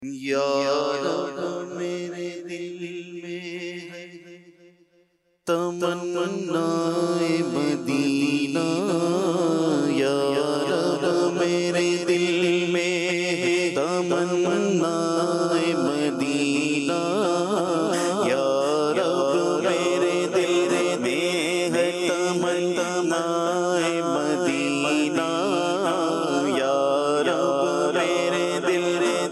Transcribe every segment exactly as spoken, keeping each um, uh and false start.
یا رب میرے دل میں ہے تمنا مدینہ، یا رب میرے دل میں ہے تمنا مدینہ، یا رب میرے دل میں ہے تمنا مدینہ، یا رب میرے دل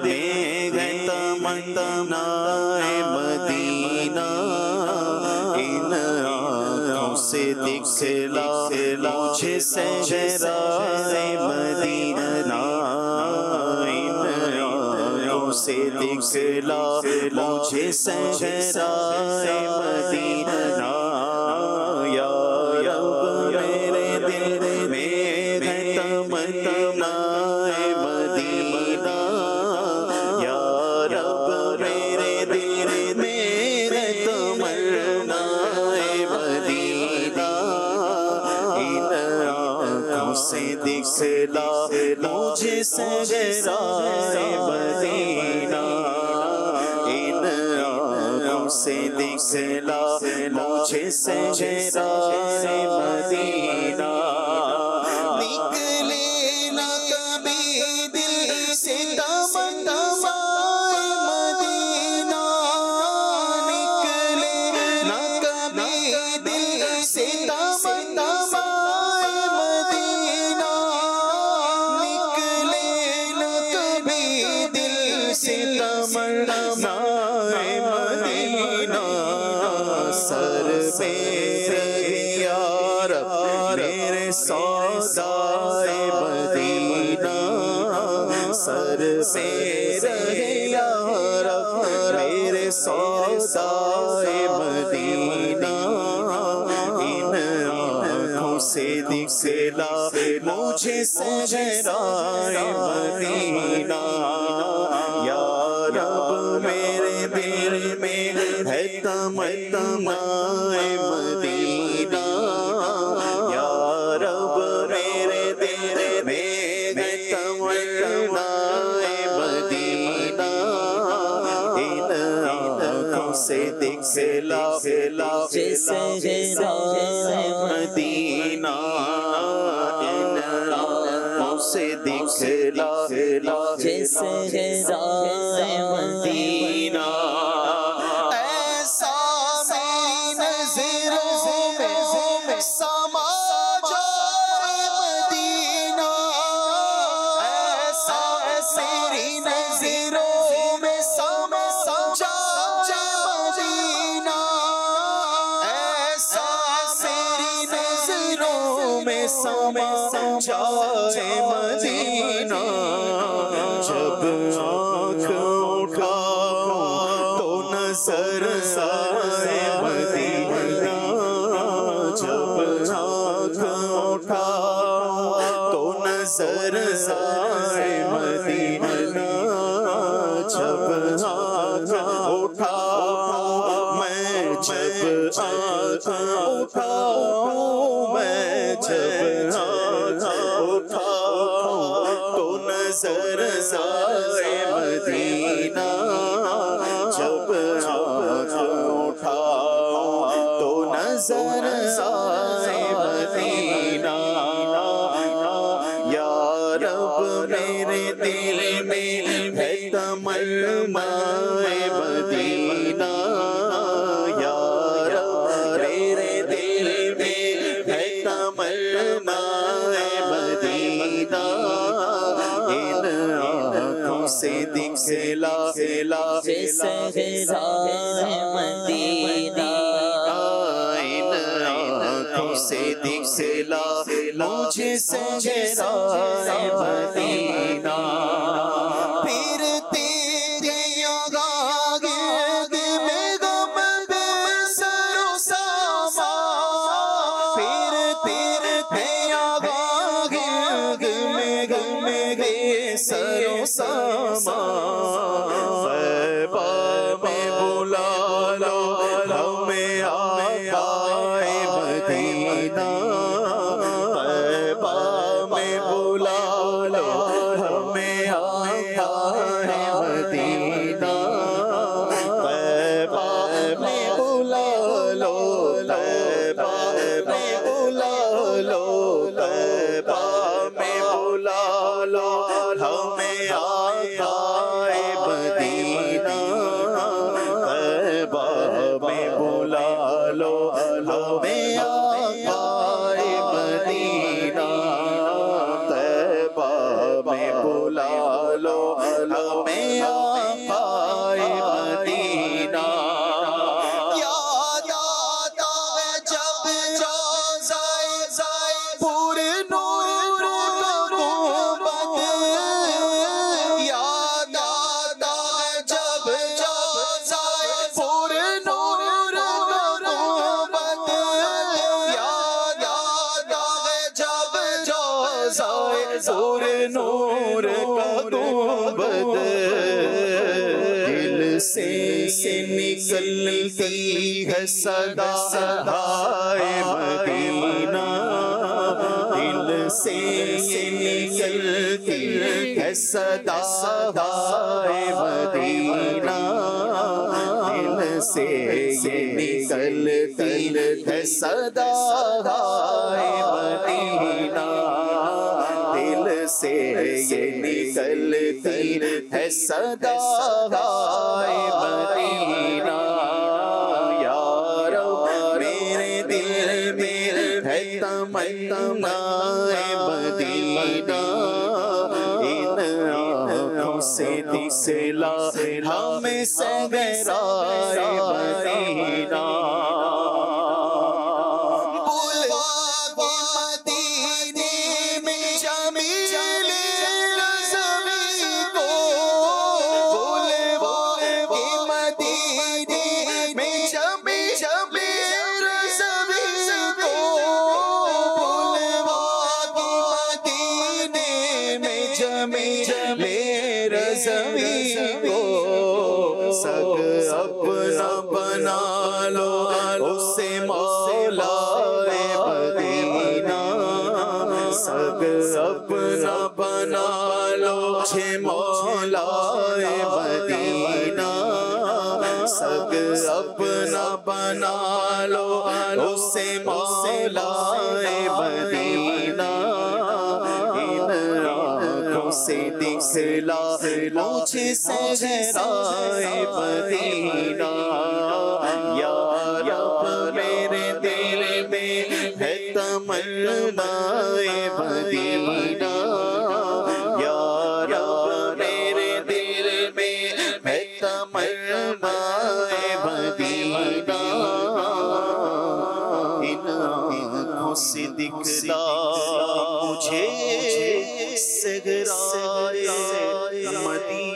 تمنا مدینہ، ان آنکھوں سے دکھلا مجھے صحرا مدینہ، ان آنکھوں سے دکھلا مجھے صحرا مدینہ، یا رب میرے دل میں ہے تمنا مدینہ، سے دکھلا مجھے صحرا مدینہ، ان آنکھوں سے دکھلا مجھے صحرا مدینہ، نکلے نہ کبھی دل سے تمنا مدینہ، نکلے نہ کبھی دل سے تمنا تمنا مدینہ، سر پہ رہے یا رب میرے سودائے مدینہ، سر پہ رہے یا رب میرے سودائے مدینہ، ان آنکھوں سے دکھلا مجھے صحرا مدینہ، یا رب میرے دل میں ہے تمنا مدینہ، یا رب میرے دل میں ہے تمنا مدینہ، ان آنکھوں سے دکھلا مجھے صحرا مدینہ، ان آنکھوں سے دکھلا مجھے صحرا مدینہ، ایسا میری نظروں میں سما جائے مدینہ، ایسا میری نظروں میں سما جائے مدینہ، ایسا میری نظروں میں سما جائے مدینہ، جب آنکھ اٹھاؤں تو نظر آئے مدینہ، جب آنکھ اٹھاؤں تو نظر آئے مدینہ، جب آنکھ اٹھاؤں میں جب آنکھ اٹھاؤں میں جب آنکھ اٹھاؤں تو نظر آئے مدینہ، جب آنکھ اٹھاؤں تو نظر آئے مدینہ، یا رب میرے دل میں ہے تمنا مدینہ، یا رب میرے دل میں ہے تمنا مدینہ، ان آنکھوں سے دکھلا مجھے صحرا مدینہ، ان آنکھوں سے دکھلا مجھے صحرا مدینہ، پھر تیری آگاہ گرد میں غم بے سر و ساما، پھر تیری آگاہ گرد میں غم بے سر و ساما، غیبہ میں بلا لو ہمیں آقائے مدینہ، غیبہ میں بلا لو ہمیں آقائے سے نکلتی ہے صدا ہائے مدینہ، دل سے نکلتی ہے صدا ہائے مدینہ، دل سے نکلتی ہے صدا ہائے مدینہ، دل سے نکلتی ہے صدا ہائے مدینہ۔ یا رب میرے دل میں ہے تمنا مدینہ، ان آنکھوں سے دکھلا ہمیں صحرائے مدینہ۔ میرا زمین کو سگ اپنا بنا لو، اسے مولا مدینہ، سگ اپنا بنا لو اسے مولا مدینہ، سگ اپنا بنا لو اسے مولا مدینہ، سے دکھلا مجھے صحرائے مدینہ۔ یا رب میرے دل میں ہے تمنا مدینہ، یا رب میرے دل میں ہے تمنا مدینہ، ان آنکھوں سے دکھلا مجھے صحرائے مدینہ۔